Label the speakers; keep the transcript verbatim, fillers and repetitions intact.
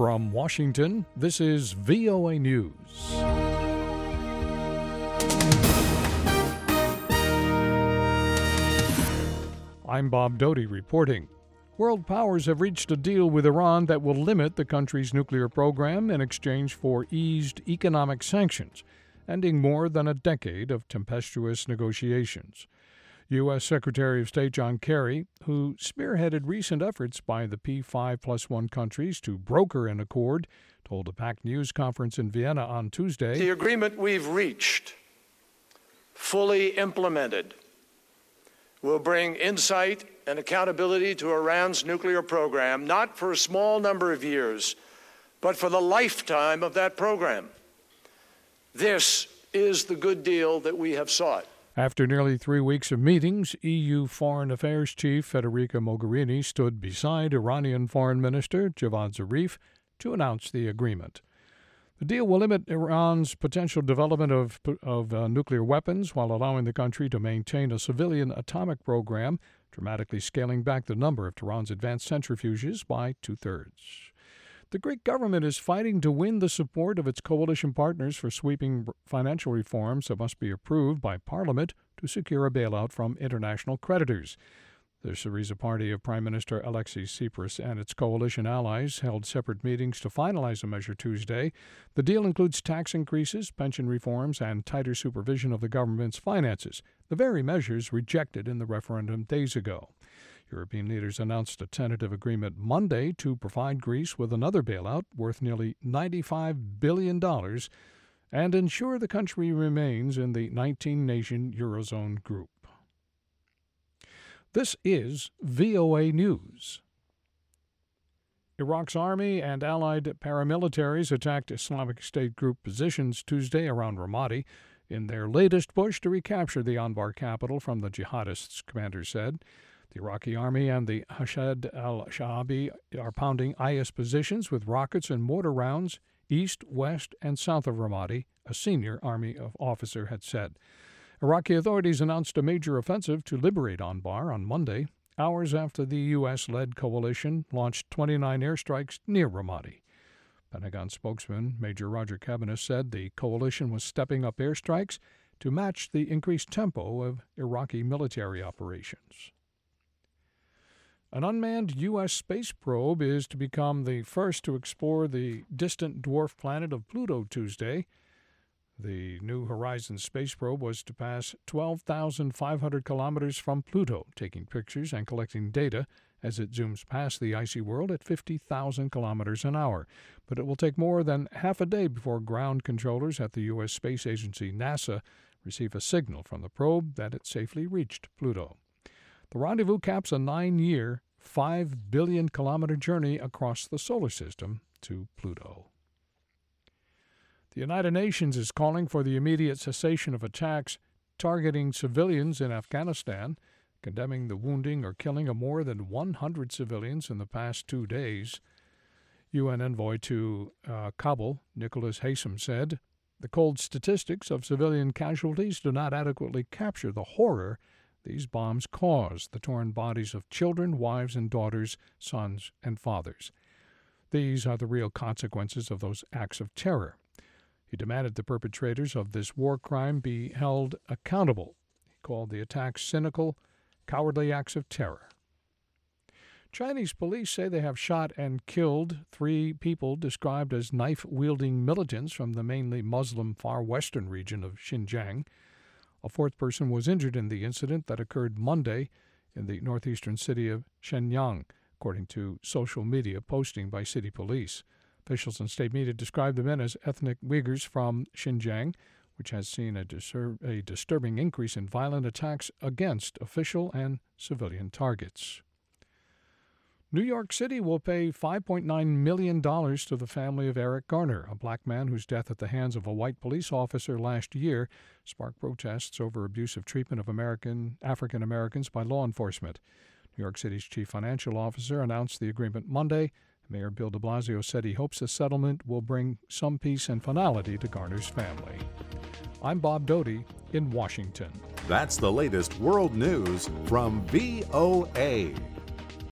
Speaker 1: From Washington, this is V O A News. I'm Bob Doty reporting. World powers have reached a deal with Iran that will limit the country's nuclear program in exchange for eased economic sanctions, ending more than a decade of tempestuous negotiations. U S. Secretary of State John Kerry, who spearheaded recent efforts by the P five plus one countries to broker an accord, told a packed news conference in Vienna on Tuesday,
Speaker 2: "The agreement we've reached, fully implemented, will bring insight and accountability to Iran's nuclear program, not for a small number of years, but for the lifetime of that program. This is the good deal that we have sought."
Speaker 1: After nearly three weeks of meetings, E U Foreign Affairs Chief Federica Mogherini stood beside Iranian Foreign Minister Javad Zarif to announce the agreement. The deal will limit Iran's potential development of, of uh, nuclear weapons while allowing the country to maintain a civilian atomic program, dramatically scaling back the number of Tehran's advanced centrifuges by two-thirds. The Greek government is fighting to win the support of its coalition partners for sweeping financial reforms that must be approved by Parliament to secure a bailout from international creditors. The Syriza party of Prime Minister Alexis Tsipras and its coalition allies held separate meetings to finalize the measure Tuesday. The deal includes tax increases, pension reforms, and tighter supervision of the government's finances, the very measures rejected in the referendum days ago. European leaders announced a tentative agreement Monday to provide Greece with another bailout worth nearly ninety-five billion dollars and ensure the country remains in the nineteen-nation Eurozone group. This is V O A News. Iraq's army and allied paramilitaries attacked Islamic State group positions Tuesday around Ramadi in their latest push to recapture the Anbar capital from the jihadists, commanders said. The Iraqi army and the Hashad al-Sha'abi are pounding I S positions with rockets and mortar rounds east, west, and south of Ramadi, a senior army officer had said. Iraqi authorities announced a major offensive to liberate Anbar on Monday, hours after the U S-led coalition launched twenty-nine airstrikes near Ramadi. Pentagon spokesman Major Roger Cabanis said the coalition was stepping up airstrikes to match the increased tempo of Iraqi military operations. An unmanned U S space probe is to become the first to explore the distant dwarf planet of Pluto Tuesday. The New Horizons space probe was to pass twelve thousand five hundred kilometers from Pluto, taking pictures and collecting data as it zooms past the icy world at fifty thousand kilometers an hour. But it will take more than half a day before ground controllers at the U S Space Agency, NASA, receive a signal from the probe that it safely reached Pluto. The rendezvous caps a nine-year, five billion kilometer journey across the solar system to Pluto. The United Nations is calling for the immediate cessation of attacks targeting civilians in Afghanistan, condemning the wounding or killing of more than one hundred civilians in the past two days. U N envoy to uh, Kabul, Nicholas Haysom, said, "The cold statistics of civilian casualties do not adequately capture the horror these bombs cause, the torn bodies of children, wives and daughters, sons and fathers. These are the real consequences of those acts of terror." He demanded the perpetrators of this war crime be held accountable. He called the attacks cynical, cowardly acts of terror. Chinese police say they have shot and killed three people described as knife-wielding militants from the mainly Muslim far western region of Xinjiang. A fourth person was injured in the incident that occurred Monday in the northeastern city of Shenyang, according to social media posting by city police. Officials in state media described the men as ethnic Uyghurs from Xinjiang, which has seen a, disur- a disturbing increase in violent attacks against official and civilian targets. New York City will pay five point nine million dollars to the family of Eric Garner, a black man whose death at the hands of a white police officer last year sparked protests over abusive treatment of American African Americans by law enforcement. New York City's chief financial officer announced the agreement Monday. Mayor Bill de Blasio said he hopes the settlement will bring some peace and finality to Garner's family. I'm Bob Doty in Washington.
Speaker 3: That's the latest world news from V O A.